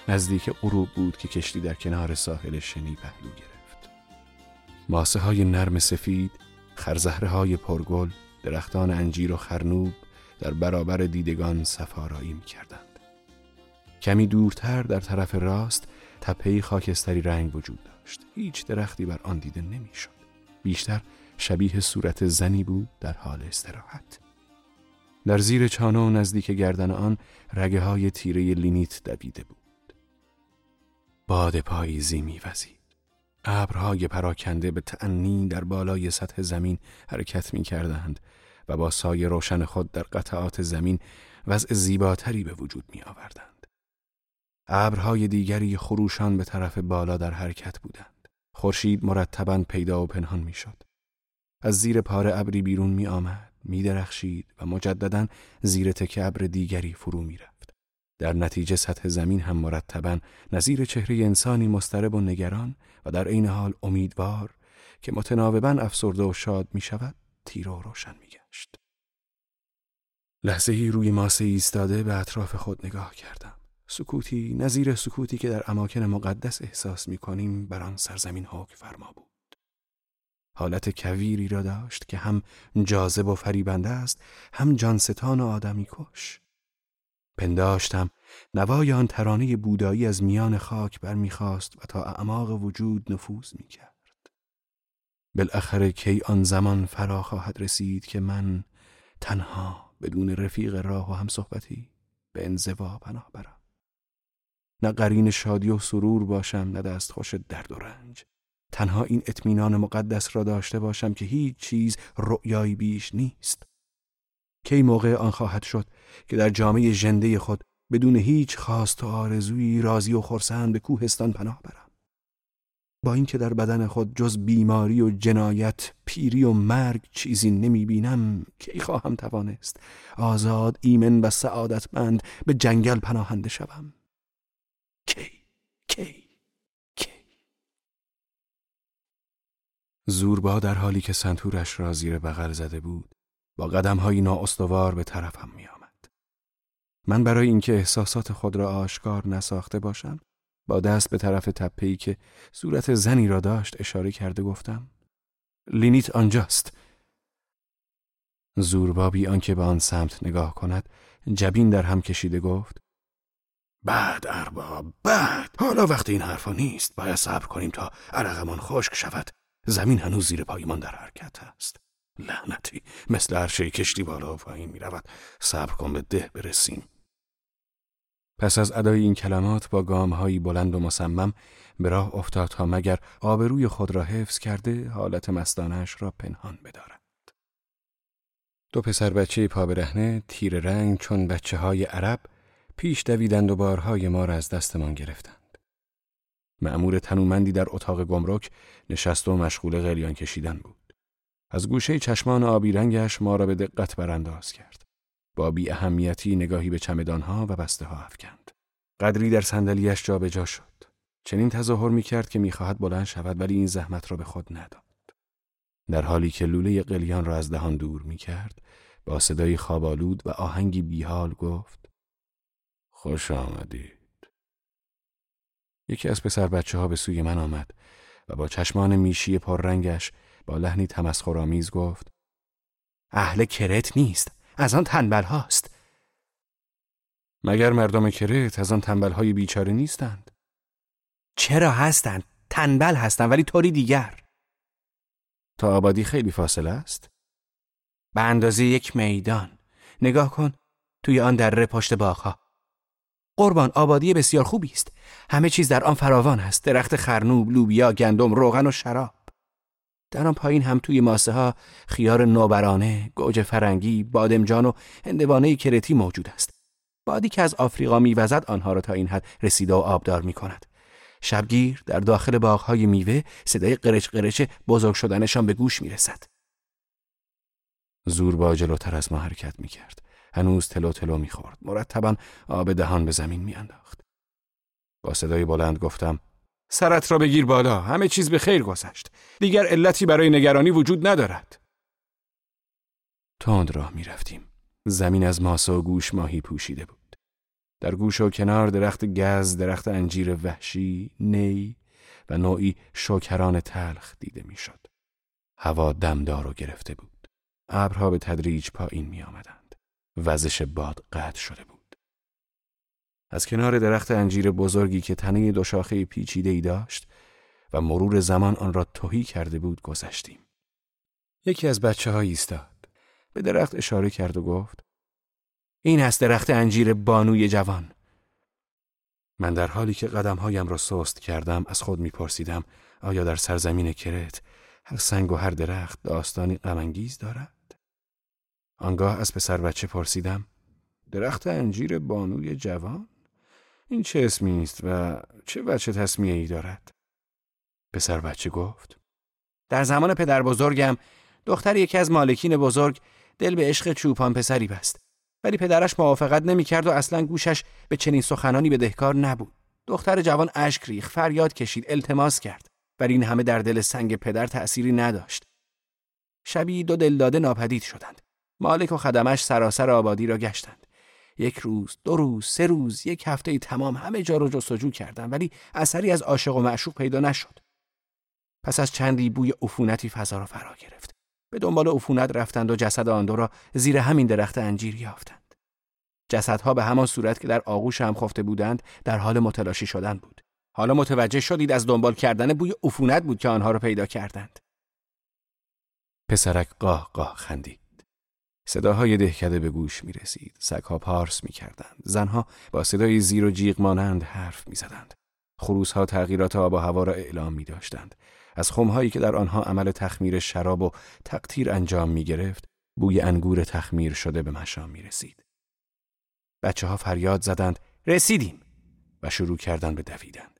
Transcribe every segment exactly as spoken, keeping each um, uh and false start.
نزدیک غروب بود که کشتی در کنار ساحل شنی پهلو گرفت. ماسه های نرم سفید، خرزهره های پرگل، درختان انجیر و خرنوب در برابر دیدگان صفارایی می کردند. کمی دورتر در طرف راست تپه‌ای خاکستری رنگ وجود داشت. هیچ درختی بر آن دیده نمی شد. بیشتر شبیه صورت زنی بود در حال استراحت. در زیر چانه و نزدیک گردن آن رگه های تیره لینیت دویده بود. باد پاییزی می وزید. ابرهای پراکنده به تأنی در بالای سطح زمین حرکت می کردند و با سایه روشن خود در قطعات زمین وضع زیباتری به وجود می آوردند. ابرهای دیگری خروشان به طرف بالا در حرکت بودند. خورشید مرتباً پیدا و پنهان می شد. از زیر پاره ابری بیرون می آمد، می درخشید و مجدداً زیر تکه ابر دیگری فرو می رفت. در نتیجه سطح زمین هم مرتباً نظیر چهره انسانی مضطرب و نگران و در عین حال امیدوار که متناوباً افسرده و شاد می شود تیره و روشن می گشت. لحظه‌ای روی ماسه ایستاده به اطراف خود نگاه کردم. سکوتی نظیر سکوتی که در اماکن مقدس احساس می کنیم بر آن سرزمین حکم فرما بود. حالت کویری را داشت که هم جاذب و فریبنده است، هم جانستان و آدمی کش. پنداشتم نوای آن ترانه بودایی از میان خاک برمیخواست و تا اعماق وجود نفوذ میکرد. بالاخره کی آن زمان فرا خواهد رسید که من تنها بدون رفیق راه و هم صحبتی به انزوا پناه برم. نه قرین شادی و سرور باشم، نه دستخوش درد و رنج. تنها این اطمینان مقدس را داشته باشم که هیچ چیز رؤیایی بیش نیست. کی موقع آن خواهد شد که در جامعه ژنده خود بدون هیچ خواست و آرزویی راضی و خرسند به کوهستان پناه برم. با اینکه در بدن خود جز بیماری و جنایت، پیری و مرگ چیزی نمی بینم، کی خواهم توانست آزاد، ایمن و سعادتمند به جنگل پناهنده شوم؟ کی؟ کی؟ زوربا در حالی که سنتورش را زیر بغل زده بود با قدم‌های نااستوار به طرفم می آمد. من برای اینکه احساسات خود را آشکار نساخته باشم با دست به طرف تپه‌ای که صورت زنی را داشت اشاره کرده گفتم: لینیت آنجاست. زوربا بی آنکه به آن سمت نگاه کند جبین در هم کشیده گفت: بعد ارباب، بعد. حالا وقت این حرفا نیست. باید صبر کنیم تا عرقمان خشک شود. زمین هنوز زیر پایمان در حرکت است. لعنتی، مثل عرشه کشتی بالا و پایین می رود. صبر کن به ده برسیم. پس از ادای این کلمات با گام‌هایی بلند و مصمم به راه افتاد تا مگر آبروی خود را حفظ کرده حالت مستانه‌اش را پنهان بدارد. دو پسر بچه پا برهنه تیر رنگ چون بچه های عرب پیش دویدند و بارهای ما را از دستمان گرفتند. مأمور تنومندی در اتاق گمرک نشست و مشغول قلیان کشیدن بود. از گوشه چشمان آبی رنگش ما را به دقت برانداز کرد. با بی اهمیتی نگاهی به چمدانها و بسته ها افکند. قدری در صندلیاش جا به جا شد. چنین تظاهر می کرد که می خواهد بلند شود، ولی این زحمت را به خود نداد. در حالی که لوله قلیان را از دهان دور می کرد، با صدای خوابالود و آهنگی بیحال گفت: خوش آمدی. یکی از پسر بچه ها به سوی من آمد و با چشمان میشی پررنگش با لحنی تمسخرآمیز گفت: اهل کرت نیست، از آن تنبل هاست. مگر مردم کرت از آن تنبل های بیچاره نیستند؟ چرا هستند؟ تنبل هستند، ولی طوری دیگر. تا آبادی خیلی فاصله است؟ به اندازه یک میدان. نگاه کن توی آن دره پشت باغ‌ها. قربان، آبادی بسیار خوبی است. همه چیز در آن فراوان است. درخت خرنوب، لوبیا، گندم، روغن و شراب. در آن پایین هم توی ماسه ها خیار نوبرانه، گوجه فرنگی، بادمجان و هندوانه کرتی موجود است. بادی که از آفریقا میوزد آنها را تا این حد رسیده و آبدار می کند. شبگیر در داخل باغ‌های میوه صدای قرچ قرچ بزرگ شدنشان به گوش می رسد. زوربا جلوتر از ما حرکت می کرد. هنوز تلو تلو می خورد. مرتباً آب دهان به زمین می انداخت. با صدای بلند گفتم: سرت را بگیر بالا، همه چیز به خیر گذشت. دیگر علتی برای نگرانی وجود ندارد. تند راه می رفتیم. زمین از ماسه و گوش ماهی پوشیده بود. در گوش و کنار درخت گز، درخت انجیر وحشی، نی و نوعی شوکران تلخ دیده میشد. هوا دمدار و گرفته بود. ابرها به تدریج پایین می آمدند. وزش باد قطع شده بود. از کنار درخت انجیر بزرگی که تنه دو شاخه پیچیده‌ای داشت و مرور زمان آن را تهی کرده بود گذشتیم. یکی از بچه‌ها ایستاد. به درخت اشاره کرد و گفت: این است درخت انجیر بانوی جوان. من در حالی که قدم‌هایم را سست کردم از خود می‌پرسیدم آیا در سرزمین کرت هر سنگ و هر درخت داستانی غم‌انگیز دارد؟ آنگاه از پسر بچه پرسیدم: درخت انجیر بانوی جوان؟ این چه اسمی است و چه وجه تسمیه‌ای دارد؟ پسر بچه گفت: در زمان پدر بزرگم دختر یکی از مالکین بزرگ دل به عشق چوپان پسری بست، ولی پدرش موافقت نمی‌کرد و اصلاً گوشش به چنین سخنانی بدهکار نبود. دختر جوان اشک ریخت، فریاد کشید، التماس کرد، ولی این همه در دل سنگ پدر تأثیری نداشت. شبی دو دلداده ناپدید شدند. مالک و خدمش سراسر آبادی را گشتند. یک روز، دو روز، سه روز، یک هفته تمام همه جا را جستجو کردند، ولی اثری از عاشق و معشوق پیدا نشد. پس از چندی بوی عفونتی فضا را فرا گرفت. به دنبال عفونت رفتند و جسد آن دو را زیر همین درخت انجیر یافتند. جسدها به همان صورت که در آغوش هم خفته بودند در حال متلاشی شدن بود. حالا متوجه شدید از دنبال کردن بوی عفونت بود که آنها را پیدا کردند. پسرک قاه قاه خندید. صداهای دهکده به گوش می رسید. سگها پارس می کردند. زنها با صدای زیر و جیغ مانند حرف می زدند. خروسها تغییرات آب و هوا را اعلام می داشتند. از خمهایی که در آنها عمل تخمیر شراب و تقطیر انجام می گرفت، بوی انگور تخمیر شده به مشام می رسید. بچه ها فریاد زدند: رسیدیم! و شروع کردند به دویدن.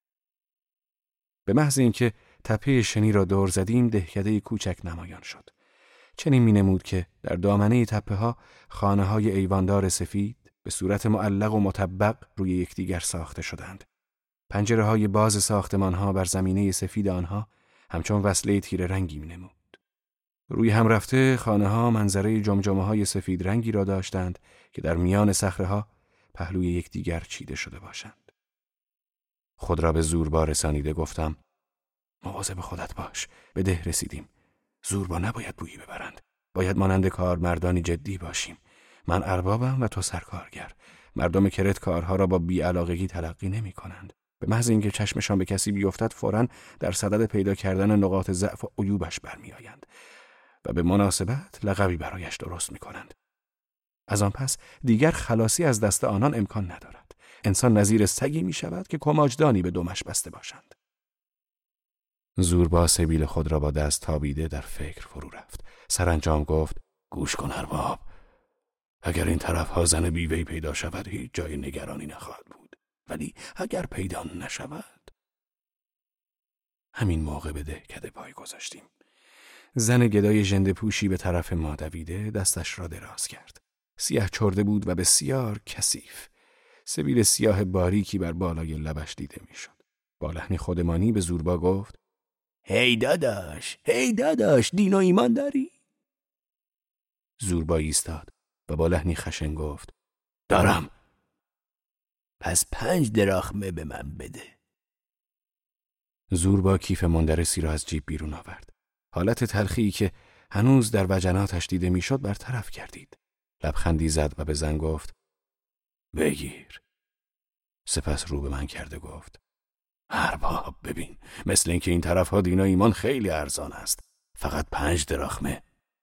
به محض اینکه تپه شنی را دور زدیم، دهکده کوچک نمایان شد. چنین می نمود که در دامنه تپه ها خانه های ایواندار سفید به صورت معلق و مطبق روی یکدیگر ساخته شدند. پنجره های باز ساختمان ها بر زمینه سفید آنها همچون وصله تیره رنگی می نمود. روی هم رفته خانه ها منظره جمجمه های سفید رنگی را داشتند که در میان صخره ها پهلوی یکدیگر چیده شده باشند. خود را به زوربا رسانیده گفتم: مواظب خودت باش، به ده رسیدیم. زوربا نباید بویی ببرند. باید مانند کارمردانی جدی باشیم. من اربابم و تو سرکارگر. مردم کرت کارها را با بی‌علاقگی تلقی نمی کنند. به محض اینکه چشمشان به کسی بیفتد فوراً در صدد پیدا کردن نقاط ضعف و عیوبش برمی آیند و به مناسبت لقبی برایش درست می کنند. از آن پس دیگر خلاصی از دست آنان امکان ندارد. انسان نظیر سگی می شود که کماجدانی به دمش بسته باشند. زوربا سبیل خود را با دست تابیده در فکر فرو رفت. سرانجام گفت: گوش کن ارباب، اگر این طرف ها زن بیوه‌ای پیدا شود هیچ جای نگرانی نخواهد بود، ولی اگر پیدا نشود. همین موقع به دهکده پای گذاشتیم. زن گدای ژنده پوشی به طرف ما دویده دستش را دراز کرد. سیاه چرده بود و بسیار کثیف. سبیل سیاه باریکی بر بالای لبش دیده میشد. با لحنی خودمانی به زوربا گفت: هی داداش، هی داداش، دین و ایمان داری؟ زوربا ایستاد و با لحنی خشن گفت: دارم. پس پنج دراخمه به من بده. زوربا کیف مندرسی را از جیب بیرون آورد. حالت تلخی که هنوز در وجناتش دیده میشد برطرف کردید. لبخندی زد و به زن گفت: بگیر. سپس رو به من کرده گفت: ارباب ببین، مثل اینکه این طرف ها دین و ایمان خیلی ارزان است. فقط پنج دراخمه.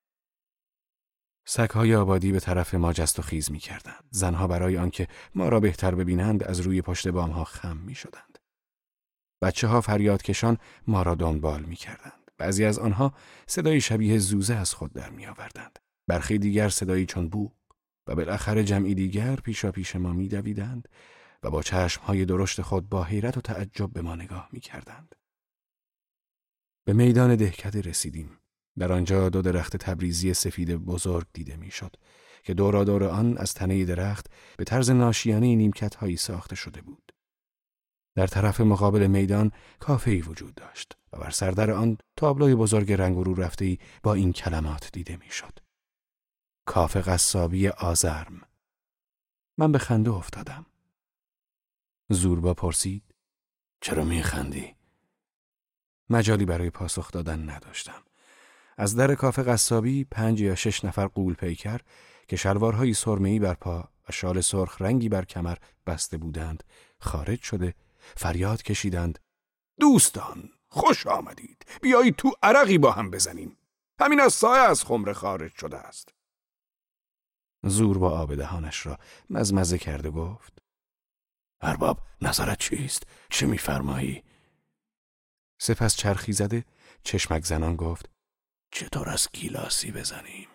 سگ‌های آبادی به طرف ما جست و خیز می کردند. زنها برای آنکه ما را بهتر ببینند از روی پشت بامها خم می شدند. بچه ها فریادکشان ما را دنبال می کردند. بعضی از آنها صدای شبیه زوزه از خود در می آوردند. برخی دیگر صدایی چون بوق و بالاخره جمعی دیگر پیشا پیش ما می دویدند و با چشمهای درشت خود با حیرت و تعجب به ما نگاه می کردند. به میدان دهکده رسیدیم. در آنجا دو درخت تبریزی سفید بزرگ دیده میشد که دورا دور آن از تنه درخت به طرز ناشیانه نیمکت هایی ساخته شده بود. در طرف مقابل میدان کافه‌ای وجود داشت و بر سردر آن تابلوی بزرگ رنگ و رو رفته‌ای با این کلمات دیده میشد: کافه قصابی آزرم. من به خنده افتادم. زوربا پرسید: چرا میخندی؟ مجالی برای پاسخ دادن نداشتم. از در کافه قصابی پنج یا شش نفر غول پیکر که شلوارهای سرمه‌ای بر پا و شال سرخ رنگی بر کمر بسته بودند خارج شده فریاد کشیدند: دوستان، خوش آمدید. بیایید تو عرقی با هم بزنیم. همین از سایه از خمره خارج شده است. زور با آب دهانش را مزمزه کرده گفت: ارباب، نظرت چیست؟ چه می‌فرمایی؟ سپس چرخی زده چشمک زنان گفت: چطور از گیلاسی بزنیم؟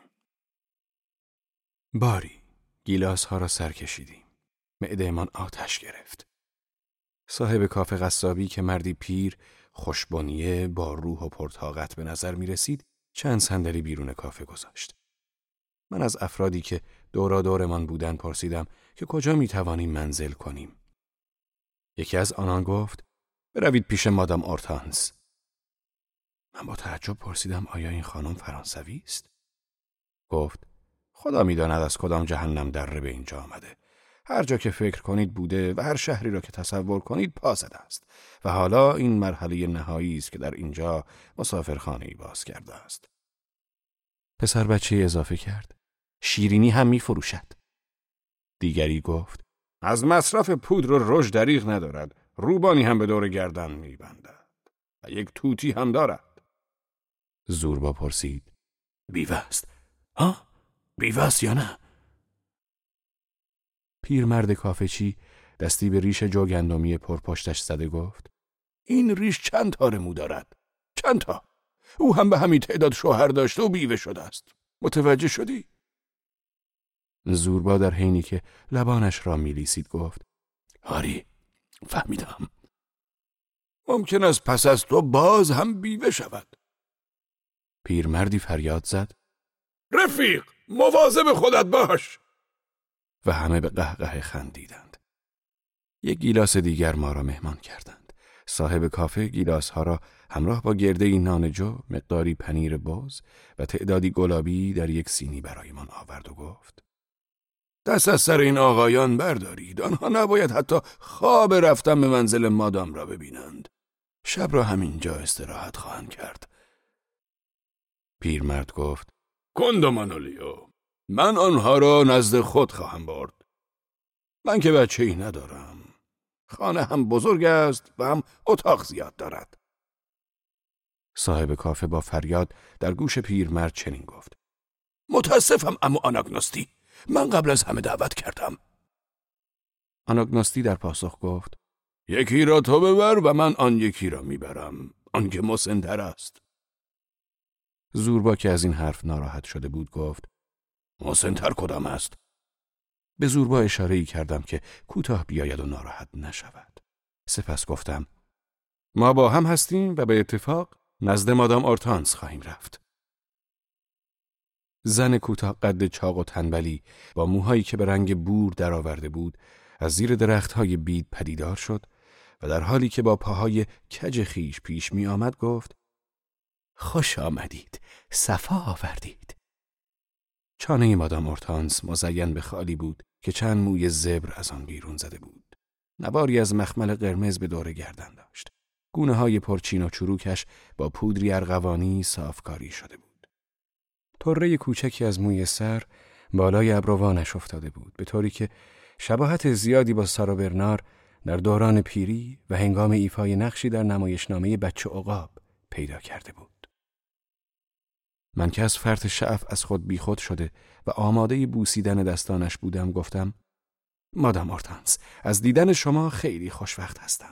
باری گیلاس ها را سر کشیدیم. معده‌مان آتش گرفت. صاحب کافه قصابی که مردی پیر، خوشبنیه، با روح و پرطاقت به نظر می رسید، چند صندلی بیرون کافه گذاشت. من از افرادی که دورا دورمان بودن پرسیدم که کجا می توانیم منزل کنیم. یکی از آنان گفت: بروید پیش مادام اورتانس. من با تعجب پرسیدم: آیا این خانم فرانسوی است؟ گفت: خدا می‌داند از کدام جهنم دره به اینجا آمده. هر جا که فکر کنید بوده و هر شهری را که تصور کنید پا زده است و حالا این مرحله نهایی است که در اینجا مسافرخانه‌ای باز کرده است. پسر بچه اضافه کرد: شیرینی هم می‌فروشد. دیگری گفت: از مصرف پودر و رژ دریغ ندارد. روبانی هم به دور گردن می‌بندد و یک توتی هم دارد. زوربا پرسید: بیوه است؟ ها؟ بیوه است یا نه؟ پیرمرد کافه چی دستی به ریش جو گندمی پرپشتش زده گفت: این ریش چند تار مو دارد؟ چند تا؟ او هم به همین تعداد شوهر داشته و بیوه شده است. متوجه شدی؟ زوربا در حینی که لبانش را میلیسید گفت: آری، فهمیدم. ممکن است پس از تو باز هم بیوه شود. پیرمردی فریاد زد: رفیق، مواظب خودت باش. و همه به قهقه خندیدند. یک گیلاس دیگر ما را مهمان کردند. صاحب کافه گیلاس ها را همراه با گرده‌ای نان جو، مقداری پنیر بز و تعدادی گلابی در یک سینی برایمان آورد و گفت: دست از سر این آقایان بردارید. آنها نباید حتی خواب رفتن به منزل مادام را ببینند. شب را همینجا استراحت خواهند کرد. پیرمرد گفت: کندو مانولیو، من آنها را نزد خود خواهم برد. من که بچه ای ندارم. خانه هم بزرگ است و هم اتاق زیاد دارد. صاحب کافه با فریاد در گوش پیرمرد چنین گفت: متاسفم عمو آناگنوستی، من قبل از همه دعوت کردم. آناگنوستی در پاسخ گفت: یکی را تو ببر و من آن یکی را میبرم، آن که مسن‌تر است. زوربا که از این حرف ناراحت شده بود گفت: مسن‌تر کدام است؟ به زوربا اشاره‌ای کردم که کوتاه بیاید و ناراحت نشود. سپس گفتم: ما با هم هستیم و به اتفاق نزد مادام اورتانس خواهیم رفت. زن کوتاه قد چاق و تنبلی با موهایی که به رنگ بور درآورده بود از زیر درخت‌های بید پدیدار شد و در حالی که با پاهای کج خیش پیش می آمد گفت: خوش آمدید، صفا آوردید. چانه مادام اورتانس مزین به خالی بود که چند موی زبر از آن بیرون زده بود. نواری از مخمل قرمز به دور گردن داشت. گونه های پرچین و چروکش با پودری ارغوانی صافکاری شده بود. طره کوچکی از موی سر بالای ابروانش افتاده بود، به طوری که شباهت زیادی با سارا برنار در دوران پیری و هنگام ایفای نقشی در نمایشنامه بچه عقاب پیدا کرده بود. من که از فرط شعف از خود بیخود شده و آماده بوسیدن دستانش بودم گفتم: مادام اورتانس، از دیدن شما خیلی خوشوقت هستم.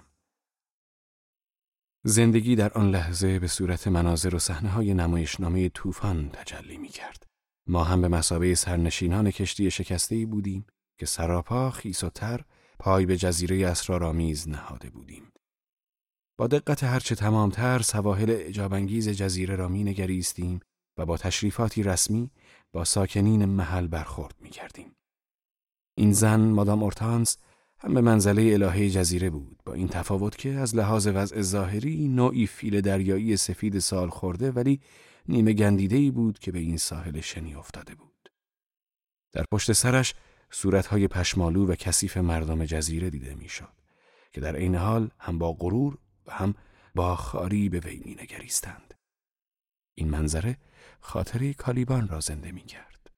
زندگی در آن لحظه به صورت مناظر و صحنه‌های نمایشنامه طوفان تجلی می‌کرد. ما هم به مثابه سرنشینان کشتی شکسته‌ای بودیم که سراپا خیس و تر پای به جزیره اسرارآمیز نهاده بودیم. با دقت هرچه تمامتر سواحل اعجاب‌انگیز جزیره را می‌نگریستیم و با تشریفاتی رسمی با ساکنین محل برخورد می‌کردیم. این زن مادام اورتانس هم به منزله الهه جزیره بود، با این تفاوت که از لحاظ وضع ظاهری نوعی فیل دریایی سفید سال خورده ولی نیمه گندیده‌ای بود که به این ساحل شنی افتاده بود. در پشت سرش صورت‌های پشمالو و کثیف مردم جزیره دیده می‌شد که در عین حال هم با غرور و هم با خواری به وی می‌نگریستند. این منظره خاطره کالیبان را زنده می‌کرد.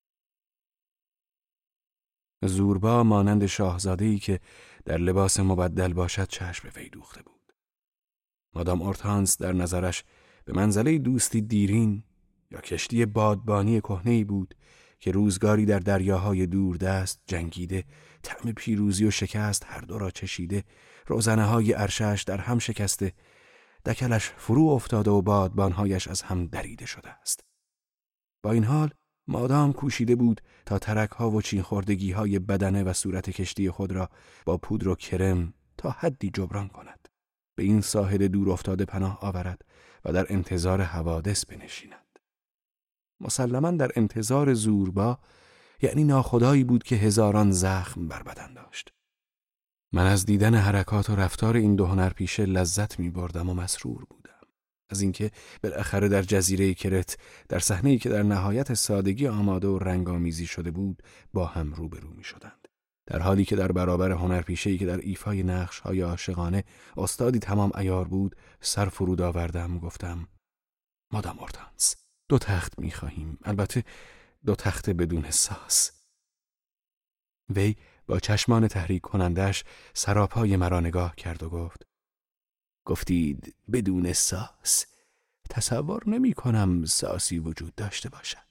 زوربا مانند شاهزاده‌ای که در لباس مبدل باشد چشم به وی دوخته بود. مادام اورتانس در نظرش به منزله دوستی دیرین یا کشتی بادبانی کهنه‌ای بود که روزگاری در دریاهای دوردست جنگیده، طعم پیروزی و شکست هر دو را چشیده، روزنه‌های عرشش در هم شکسته، دکلش فرو افتاده و بادبانهایش از هم دریده شده است. با این حال مادام کوشیده بود تا ترک‌ها و چین خوردگی‌های بدنه و صورت کشتی خود را با پودر و کرم تا حدی جبران کند، به این ساحل دور افتاده پناه آورد و در انتظار حوادث بنشیند. مسلماً در انتظار زوربا، یعنی ناخدایی بود که هزاران زخم بر بدن داشت. من از دیدن حرکات و رفتار این دو هنرپیشه لذت می بردم و مسرور بودم از اینکه بالاخره در جزیره کرت، در صحنه‌ای که در نهایت سادگی آماده و رنگامیزی شده بود، با هم روبرو می شدند. در حالی که در برابر هنرپیشه‌ای که در ایفای نقش‌های عاشقانه استادی تمام عیار بود، سر فرود آوردم و گفتم: مادام اورتانس، دو تخت می خواهیم، البته دو تخت بدون ساس. وی با چشمان تحریک کنندش سراپای مرا نگاه کرد و گفت: گفتید بدون ساس، تصور نمی کنم ساسی وجود داشته باشد.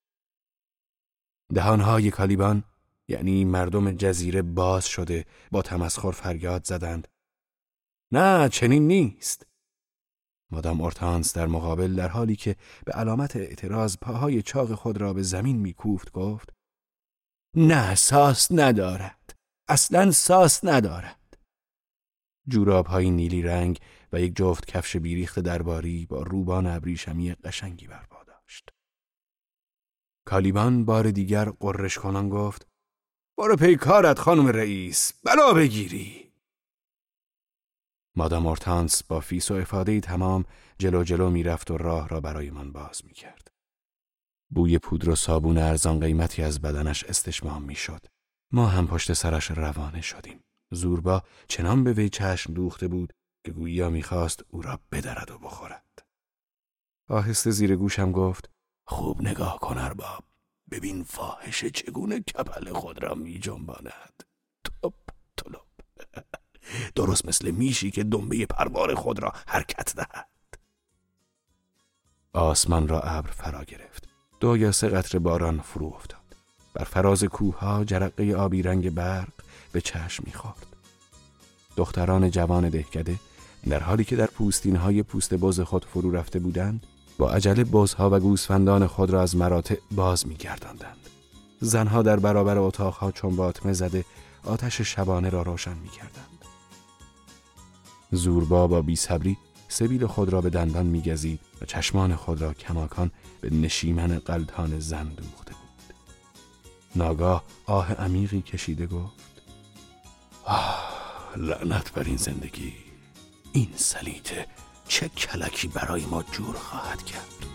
دهانهای کالیبان، یعنی مردم جزیره، باز شده با تمسخر فریاد زدند: نه، چنین نیست. مادام اورتانس در مقابل، در حالی که به علامت اعتراض پاهای چاق خود را به زمین میکوفت، گفت: نه، ساس ندارد، اصلاً ساس ندارد. جوراب‌های نیلی رنگ و یک جفت کفش بیریخت درباری با روبان ابریشمی قشنگی برپا داشت. کالیبان بار دیگر غرش کنان گفت: برو پی کارت خانم رئیس، بلا بگیری. مادام اورتانس با فیس و افاده‌ای تمام جلو جلو می رفت و راه را برای من باز می کرد. بوی پودر و صابون ارزان قیمتی از بدنش استشمام می شد. ما هم پشت سرش روانه شدیم. زوربا چنان به وی چشم دوخته بود که گوییا می خواست او را بدرد و بخورد. آهسته زیر گوشم گفت: خوب نگاه کن ارباب، ببین فاحشه چگونه کپل خود را می جنباند. توپ تلوپ، درست مثل میشی که دنبه پروار خود را حرکت دهد. آسمان را ابر فرا گرفت. دو یا سه قطره باران فرو افتاد. بر فراز کوه‌ها جرقه آبی رنگ برق به چشم می‌خورد. دختران جوان دهکده در حالی که در پوستین‌های پوست بز خود فرو رفته بودند، با عجله بزها و گوسفندان خود را از مراتع باز می‌گرداندند. زنها در برابر اتاق‌ها چون باطمه زده آتش شبانه را روشن می‌کردند. زوربا با بی‌صبری سبیل خود را به دندان می‌گزید و چشمان خود را کماکان به نشیمن قلتان زن دوخته بود. ناگاه آه عمیقی کشیده گفت: آه، لعنت بر این زندگی، این سلیطه چه کلکی برای ما جور خواهد کرد.